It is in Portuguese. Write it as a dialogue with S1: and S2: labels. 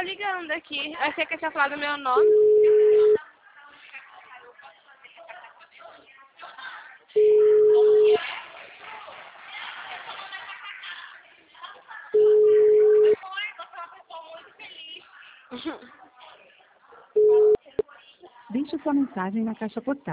S1: ligando aqui. Eu achei que eu tinha falado o meu nome.
S2: Deixe sua mensagem na caixa postal.